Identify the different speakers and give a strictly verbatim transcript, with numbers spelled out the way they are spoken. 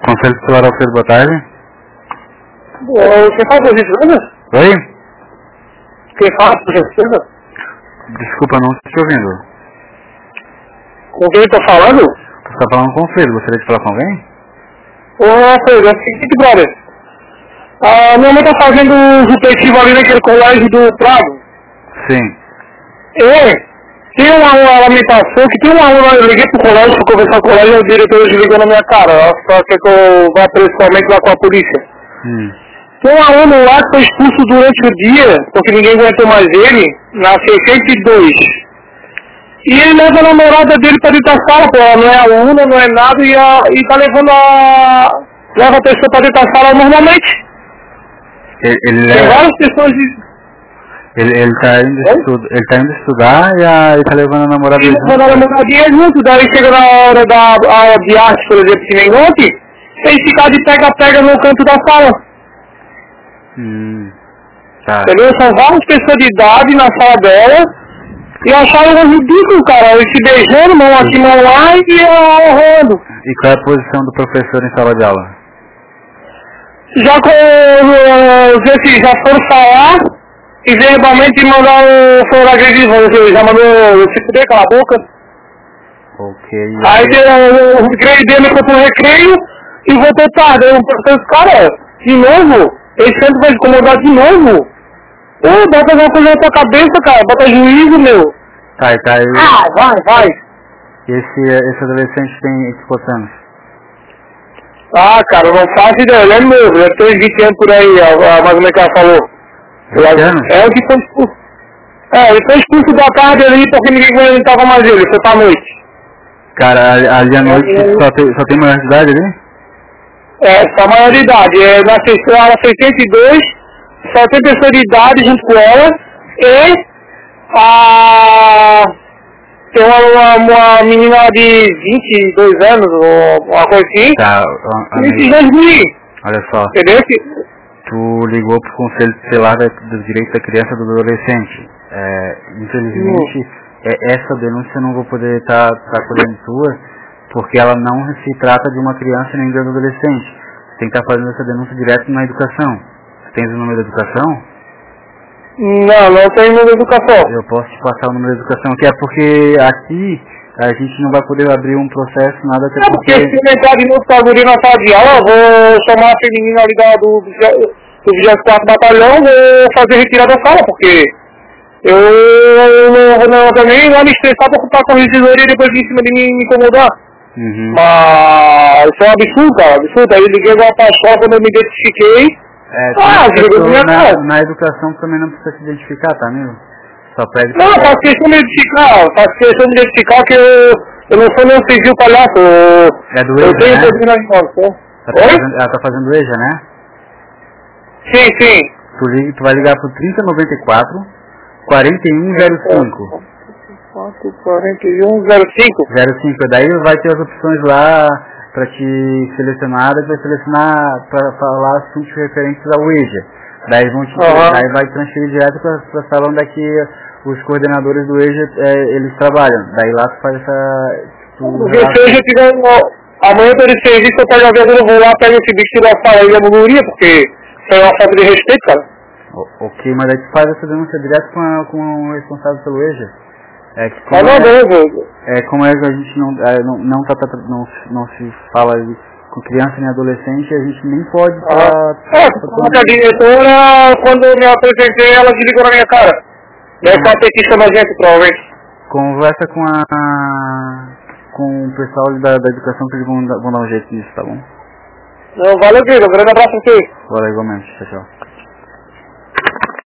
Speaker 1: Conselho Tutelar Alfredo, boa tarde.
Speaker 2: Quem fala por gentileza?
Speaker 1: Oi?
Speaker 2: Quem fala por gentileza?
Speaker 1: Desculpa, não estou te ouvindo.
Speaker 2: Com quem eu tô falando?
Speaker 1: Você está falando com o Alfredo, gostaria de falar com alguém?
Speaker 2: Ô, Alfredo, é o seguinte, brother. A minha mãe tá fazendo um supletivo ali naquele colégio do Prado.
Speaker 1: Sim.
Speaker 2: É. Tem uma, uma lamentação que tem uma aula, eu liguei pro colégio pra conversar com o colégio, o diretor desligou na minha cara. Ela só quer que eu vá pessoalmente lá com a polícia.
Speaker 1: Hum.
Speaker 2: Tem um aluno lá que foi expulso durante o dia, porque ninguém aguentou mais ele, na seiscentos e dois. E ele leva a namorada dele pra dentro da sala, pô, ela não é aluna, não é nada, e, a, e tá levando a... leva a pessoa pra dentro da sala normalmente.
Speaker 1: Ele, ele
Speaker 2: Tem
Speaker 1: é...
Speaker 2: várias pessoas de...
Speaker 1: Ele, ele, tá indo estu... ele tá indo estudar e a... ele tá levando a namorada dele junto.
Speaker 2: Levando a namoradinha junto, daí chega na hora da aula de arte, por exemplo, que nem ontem, tem que ficar de pega-pega no canto da sala.
Speaker 1: Hum. Tá.
Speaker 2: Entendeu? São várias pessoas de idade na sala dela. E acharam ridículo, cara, eles se beijando, mão aqui, mão lá e honrando.
Speaker 1: E qual é a posição do professor em sala de aula?
Speaker 2: Já com uh, assim, já foram falar e verbalmente mandar o for agredido, você já mandou se fuder, cala a boca.
Speaker 1: Ok.
Speaker 2: Aí uh, o recreio dele foi pro recreio e voltou tarde. Aí o professor, cara, de novo, ele sempre vai incomodar de novo. Ô, bota alguma coisa na tua cabeça, cara, bota juízo, meu.
Speaker 1: Tá, e tá aí.
Speaker 2: Ah, vai, vai.
Speaker 1: Esse, esse adolescente tem quantos anos?
Speaker 2: Ah, cara, eu não faço ideia, ele é novo, deve ter uns vinte anos por aí, a, a, mais ou menos que ela falou.
Speaker 1: vinte anos?
Speaker 2: É o que foi expulso. É, ele foi expulso da tarde ali porque ninguém aguentava mais ele, foi pra noite.
Speaker 1: Cara, ali, ali à noite
Speaker 2: é,
Speaker 1: só, tem, só tem maior de idade ali?
Speaker 2: É, só maior de idade, é na seiscentos e dois, só tem pessoa de idade junto com ela, e a... tem uma, uma, uma menina de vinte e dois anos, ou uma coisa assim,
Speaker 1: tá,
Speaker 2: e esses dois meninos.
Speaker 1: Olha só.
Speaker 2: Entendeu?
Speaker 1: Tu ligou pro Conselho Tutelar dos Direitos da Criança e do Adolescente. É, infelizmente, é, essa denúncia eu não vou poder estar tá, tá colhendo tua, porque ela não se trata de uma criança nem de um adolescente. Você tem que estar tá fazendo essa denúncia direto na educação. Você tens o número da educação?
Speaker 2: Não, não tem número de educação.
Speaker 1: Eu posso te passar o número da educação, que é porque aqui a gente não vai poder abrir um processo, nada até
Speaker 2: é porque... porque se entrar de novo pra guria na sala de aula, eu vou chamar a feminina ali da, do, do vigésimo quarto Batalhão, vou fazer retirar da sala, porque eu não vou não, também lá me estressar pra ocupar com a regidoria e depois vir em cima de mim me incomodar.
Speaker 1: Uhum.
Speaker 2: Mas isso é um absurdo, cara, absurdo. Aí eu liguei agora pra escola quando eu me identifiquei.
Speaker 1: É,
Speaker 2: ah,
Speaker 1: na, na, na educação também não precisa se identificar, tá, amigo? Só pede
Speaker 2: não,
Speaker 1: pra...
Speaker 2: faço questão de identificar, faço questão de identificar que eu, eu não sou nenhum civil palhaço. Eu,
Speaker 1: é do
Speaker 2: eu
Speaker 1: EJA,
Speaker 2: tenho
Speaker 1: né?
Speaker 2: poder na informação.
Speaker 1: Ela tá, fazendo, ela tá fazendo EJA, né?
Speaker 2: Sim, sim.
Speaker 1: Tu, liga, tu vai ligar pro trinta noventa e quatro, quarenta e um zero cinco.
Speaker 2: quarenta e um zero cinco?
Speaker 1: zero cinco, daí vai ter as opções lá pra te selecionar, daí vai selecionar pra falar assuntos referentes ao EJA. Daí vão te, uhum. Daí vai transferir direto pra, pra sala onde é que os coordenadores do EJA é, eles trabalham. Daí lá tu faz essa...
Speaker 2: Porque se eu já tiver amanhã eu tô de serviço, eu pego a viatura, eu vou lá, pego esse bicho da sala e a muguria, porque isso é uma falta de respeito, cara.
Speaker 1: O, ok, mas aí tu faz essa denúncia direto com, a, com o responsável pelo EJA. É que como,
Speaker 2: ah, não,
Speaker 1: é,
Speaker 2: não,
Speaker 1: é, como é que a gente não, é, não, não, tá, tá, não, não se fala com criança nem adolescente, a gente nem pode falar...
Speaker 2: Ah, é, a diretora, quando eu me apresentei, ela desligou na minha cara. Deve estar petista na gente, provavelmente.
Speaker 1: Conversa com a... com o pessoal da, da educação que eles vão, vão dar um jeito nisso, tá bom?
Speaker 2: Não, valeu, Guilherme. Um grande abraço pra você.
Speaker 1: Valeu, igualmente. Tchau, tchau.